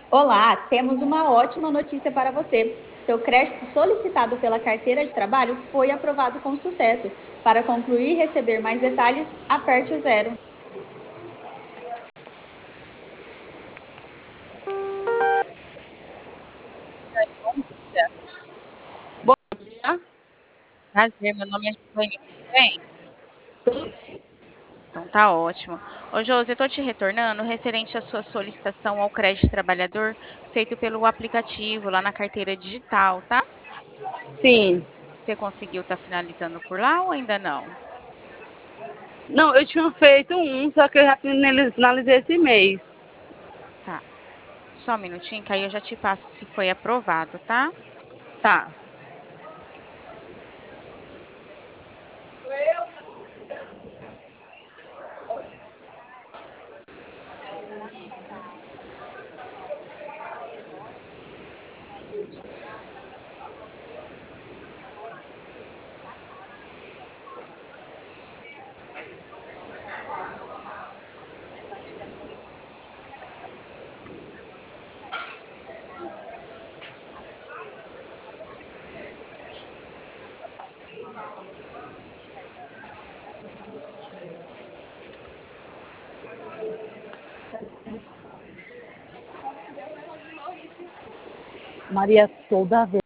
Olá, temos uma ótima notícia para você. Seu crédito solicitado pela carteira de trabalho foi aprovado com sucesso. Para concluir e receber mais detalhes, aperte o zero. Bom dia. Tá? Prazer, meu nome é Giovanni, tudo bem? Tudo Então tá ótimo. Ô Josi, eu tô te retornando referente à sua solicitação ao crédito trabalhador feito pelo aplicativo lá na carteira digital, tá? sim. Você conseguiu estar finalizando por lá ou ainda não? Não, eu tinha feito um, só que eu já finalizei esse mês. Tá. Só um minutinho que aí eu já te passo se foi aprovado, tá? Tá. Maria, toda vez